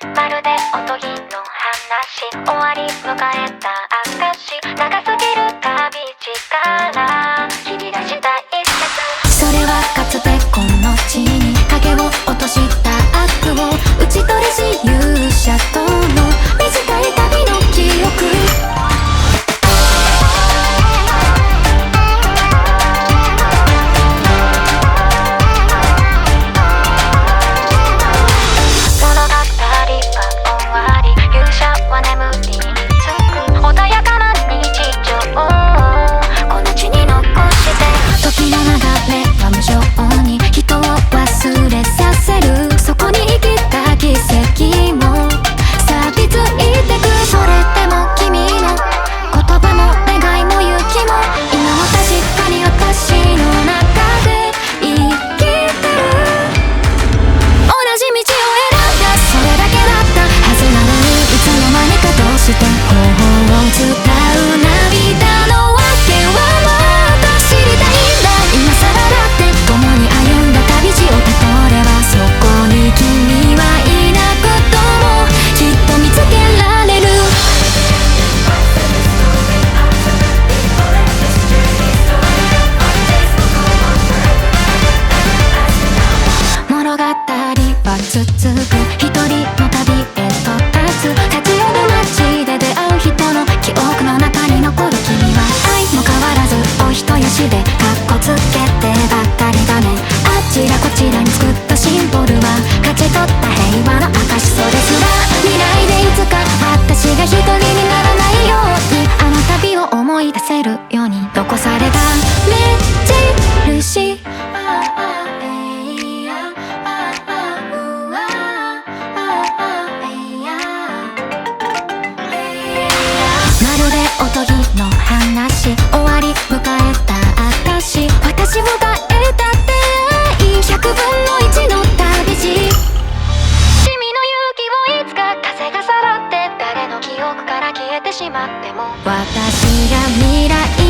まるでおとぎの話、終わり迎えた証、長すぎる旅路から切り出した一節。それはかつてこの地に影を落とした悪を打ち取りし勇者との短い旅の記憶。続く一人の旅へと立つ、立ち寄る街で出会う人の記憶の中に残る君は愛も変わらずお人よしでカッコつけてばっかりだね。あちらこちらに作ったシンボルは勝ち取った平和の証。それすら未来でいつか私が一人にならないように、あの旅を思い出せるように残された目印。おとぎの話、終わり迎えた証、私を変えた出会い、100分の1の旅路。君の勇気をいつか風がさらって誰の記憶から消えてしまっても、私が未来